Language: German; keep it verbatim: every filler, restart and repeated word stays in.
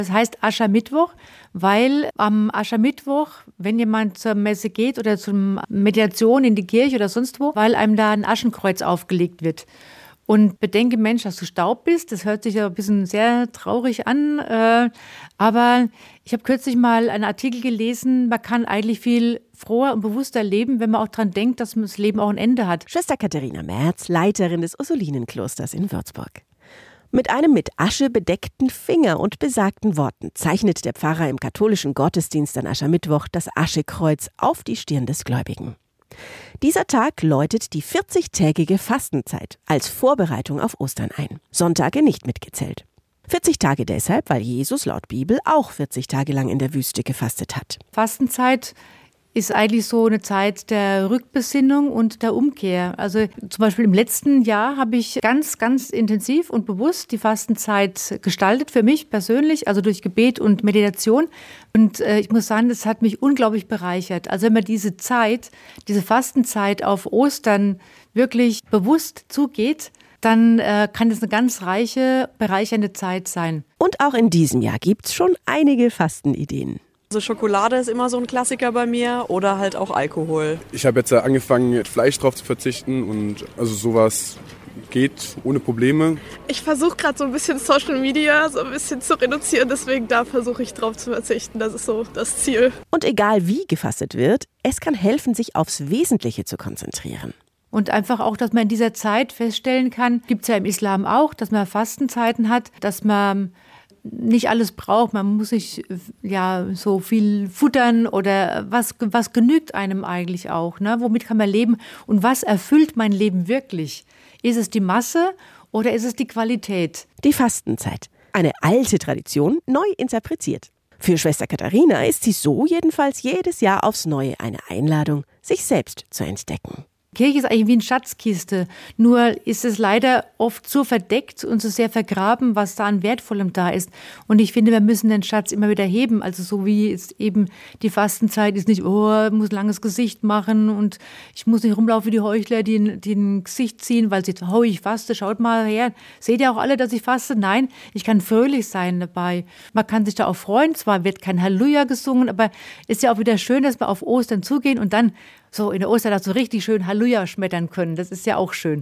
Das heißt Aschermittwoch, weil am Aschermittwoch, wenn jemand zur Messe geht oder zur Meditation in die Kirche oder sonst wo, weil einem da ein Aschenkreuz aufgelegt wird. Und bedenke, Mensch, dass du Staub bist, das hört sich ja ein bisschen sehr traurig an, äh, aber ich habe kürzlich mal einen Artikel gelesen, man kann eigentlich viel froher und bewusster leben, wenn man auch daran denkt, dass das Leben auch ein Ende hat. Schwester Katharina Merz, Leiterin des Ursulinenklosters in Würzburg. Mit einem mit Asche bedeckten Finger und besagten Worten zeichnet der Pfarrer im katholischen Gottesdienst an Aschermittwoch das Aschekreuz auf die Stirn des Gläubigen. Dieser Tag läutet die vierzigtägige Fastenzeit als Vorbereitung auf Ostern ein. Sonntage nicht mitgezählt. vierzig Tage deshalb, weil Jesus laut Bibel auch vierzig Tage lang in der Wüste gefastet hat. Fastenzeit ist eigentlich so eine Zeit der Rückbesinnung und der Umkehr. Also zum Beispiel im letzten Jahr habe ich ganz, ganz intensiv und bewusst die Fastenzeit gestaltet für mich persönlich, also durch Gebet und Meditation. Und äh, ich muss sagen, das hat mich unglaublich bereichert. Also wenn man diese Zeit, diese Fastenzeit auf Ostern wirklich bewusst zugeht, dann äh, kann es eine ganz reiche, bereichernde Zeit sein. Und auch in diesem Jahr gibt's schon einige Fastenideen. Also Schokolade ist immer so ein Klassiker bei mir oder halt auch Alkohol. Ich habe jetzt angefangen, Fleisch drauf zu verzichten und also sowas geht ohne Probleme. Ich versuche gerade so ein bisschen Social Media so ein bisschen zu reduzieren, deswegen da versuche ich drauf zu verzichten. Das ist so das Ziel. Und egal wie gefastet wird, es kann helfen, sich aufs Wesentliche zu konzentrieren. Und einfach auch, dass man in dieser Zeit feststellen kann, gibt es ja im Islam auch, dass man Fastenzeiten hat, dass man nicht alles braucht, man muss nicht ja, so viel futtern oder was, was genügt einem eigentlich auch, ne? Womit kann man leben und was erfüllt mein Leben wirklich? Ist es die Masse oder ist es die Qualität? Die Fastenzeit, eine alte Tradition, neu interpretiert. Für Schwester Katharina ist sie so jedenfalls jedes Jahr aufs Neue eine Einladung, sich selbst zu entdecken. Kirche ist eigentlich wie eine Schatzkiste, nur ist es leider oft so verdeckt und so sehr vergraben, was da an Wertvollem da ist. Und ich finde, wir müssen den Schatz immer wieder heben. Also so wie es eben die Fastenzeit ist nicht, oh, ich muss ein langes Gesicht machen und ich muss nicht rumlaufen wie die Heuchler, die, die ein Gesicht ziehen, weil sie, oh, ich faste, schaut mal her. Seht ihr auch alle, dass ich faste? Nein, ich kann fröhlich sein dabei. Man kann sich da auch freuen, zwar wird kein Halleluja gesungen, aber es ist ja auch wieder schön, dass wir auf Ostern zugehen und dann so in der Osternacht so richtig schön Halleluja schmettern können. Das ist ja auch schön.